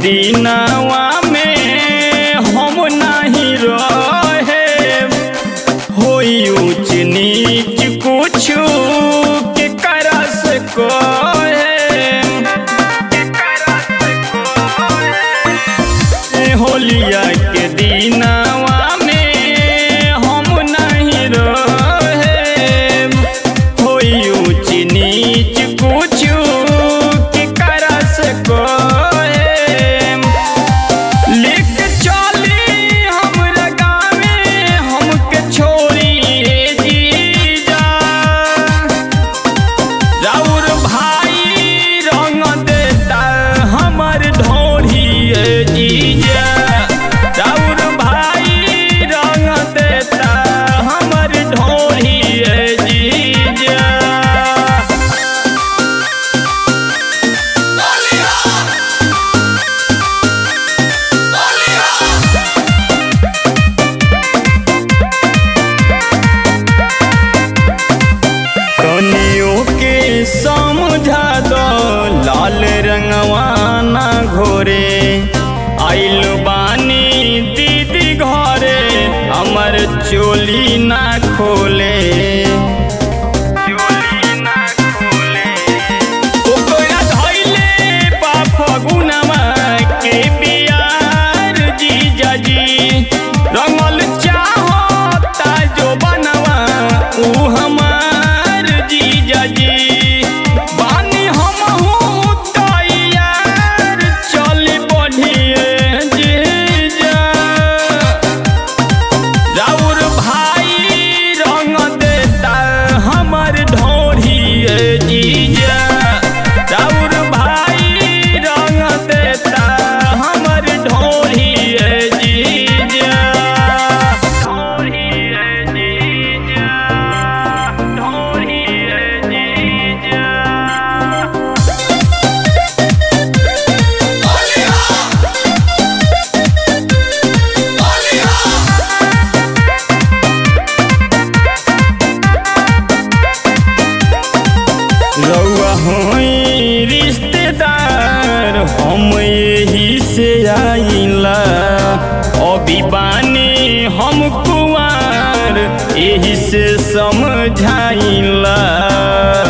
दिनवा में हम नहीं रहे होई ऊंच नीच कुछु के करा से होलिया के दिनवा में हम नहीं रहे होई ऊंच नीच कुछु के करा से समझा दो लाल रंगवा ना घोरे आइल बानी दीदी घरे हमर चोली ना खोले ओकरा धइले बा फगुनवा के बियार जीजाजी रंगल चाहता जो बनवा ऊ हमार जीजाजी रउआ होई रिश्तेदार हम यही से आइला अभी बानी हम कुंवार यही से समझाइला।